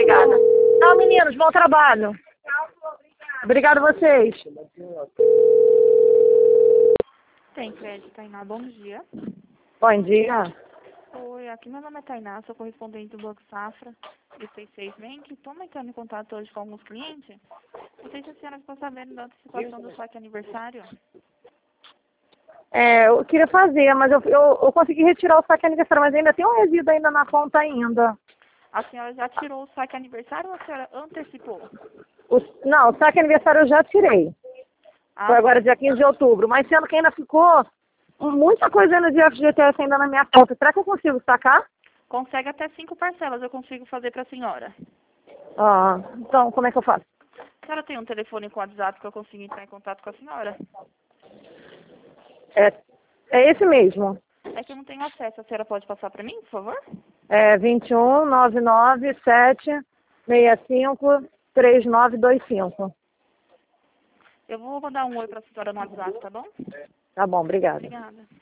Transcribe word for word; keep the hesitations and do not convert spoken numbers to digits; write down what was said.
obrigada. Tchau, meninos, bom trabalho. Obrigado a vocês. Tem crédito, Tainá. Bom dia. Bom dia. Oi, aqui meu nome é Tainá, sou correspondente do Banco Safra, do seis seis Bank. Estou entrando em contato hoje com alguns clientes. Não sei se a senhora ficou sabendo da antecipação do saque aniversário. É, eu queria fazer, mas eu, eu, eu consegui retirar o saque aniversário, mas ainda tem um resíduo ainda na conta ainda. A senhora já tirou o saque aniversário ou a senhora antecipou? O, não, o saque aniversário eu já tirei. Ah, Foi agora dia quinze de outubro, mas sendo que ainda ficou muita coisa ainda de F G T S ainda na minha conta. Será que eu consigo sacar? consegue até cinco parcelas, eu consigo fazer para a senhora. Ah, então, como é que eu faço? A senhora tem um telefone com WhatsApp que eu consigo entrar em contato com a senhora? É, é esse mesmo. É que eu não tenho acesso. A senhora pode passar para mim, por favor? É vinte e um, noventa e nove, sete, sessenta e cinco, trinta e nove vinte e cinco. Eu vou mandar um oi para a senhora no WhatsApp, tá bom? Tá bom, obrigada. Obrigada.